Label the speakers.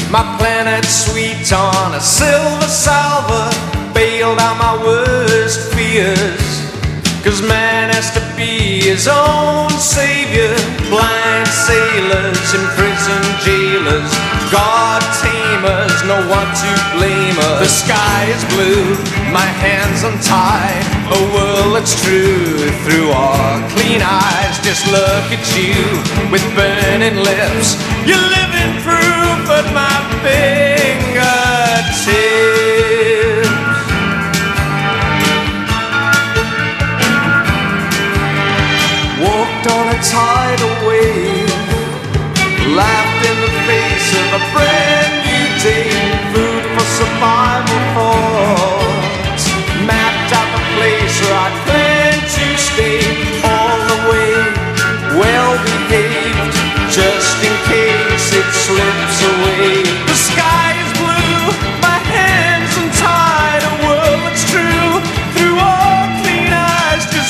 Speaker 1: My planet sweet on a silver salver bailed out my worst fears. 'Cause man has to be his own savior. Blind sailors, imprisoned jailers, God tamers, no one to blame us. The sky is blue, my hands untied, a world that's true through our clean eyes. Just look at you with burning lips, you're living proof at my fingertips. Walked on a tidal wave, laughed in the face of a break.